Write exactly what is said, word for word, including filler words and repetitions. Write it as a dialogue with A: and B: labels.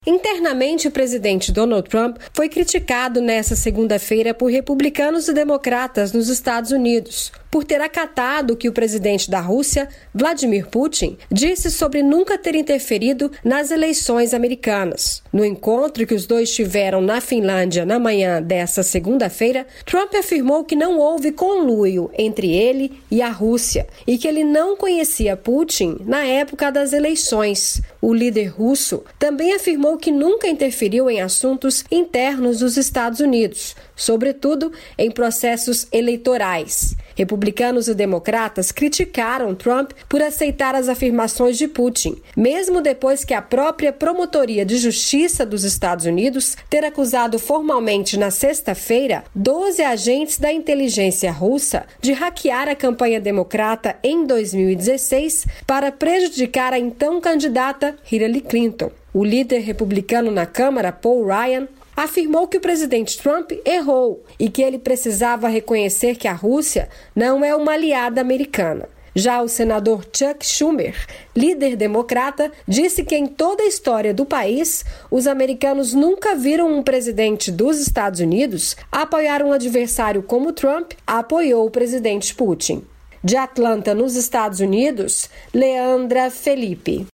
A: Internamente, o presidente Donald Trump foi criticado nesta segunda-feira por republicanos e democratas nos Estados Unidos, por ter acatado o que o presidente da Rússia, Vladimir Putin, disse sobre nunca ter interferido nas eleições americanas. No encontro que os dois tiveram na Finlândia na manhã desta segunda-feira, Trump afirmou que não houve conluio entre ele e a Rússia e que ele não conhecia Putin na época das eleições. O líder russo também afirmou que nunca interferiu em assuntos internos dos Estados Unidos, sobretudo em processos eleitorais. Republicanos e democratas criticaram Trump por aceitar as afirmações de Putin, mesmo depois que a própria Promotoria de Justiça dos Estados Unidos ter acusado formalmente na sexta-feira doze agentes da inteligência russa de hackear a campanha democrata em dois mil e dezesseis para prejudicar a então candidata Hillary Clinton. O líder republicano na Câmara, Paul Ryan, afirmou que o presidente Trump errou e que ele precisava reconhecer que a Rússia não é uma aliada americana. Já o senador Chuck Schumer, líder democrata, disse que em toda a história do país, os americanos nunca viram um presidente dos Estados Unidos apoiar um adversário como Trump apoiou o presidente Putin. De Atlanta, nos Estados Unidos, Leandra Felipe.